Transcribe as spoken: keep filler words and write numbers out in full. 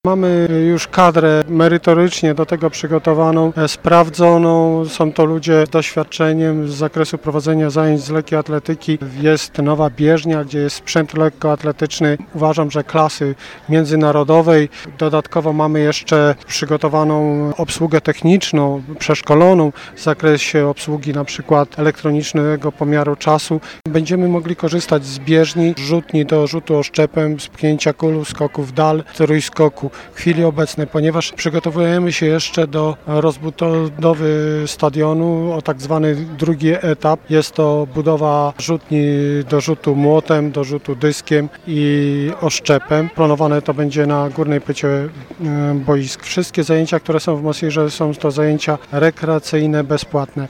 Mamy już kadrę merytorycznie do tego przygotowaną, sprawdzoną. Są to ludzie z doświadczeniem z zakresu prowadzenia zajęć z lekkiej atletyki. Jest nowa bieżnia, gdzie jest sprzęt lekkoatletyczny. Uważam, że klasy międzynarodowej. Dodatkowo mamy jeszcze przygotowaną obsługę techniczną, przeszkoloną w zakresie obsługi na przykład elektronicznego pomiaru czasu. Będziemy mogli korzystać z bieżni, rzutni do rzutu oszczepem, z pchnięcia kulu, skoków w dal, trójskoku. W chwili obecnej, ponieważ przygotowujemy się jeszcze do rozbudowy stadionu o tak zwany drugi etap. Jest to budowa rzutni do rzutu młotem, do rzutu dyskiem i oszczepem. Planowane to będzie na górnej płycie boisk. Wszystkie zajęcia, które są w Mosirze, są to zajęcia rekreacyjne, bezpłatne.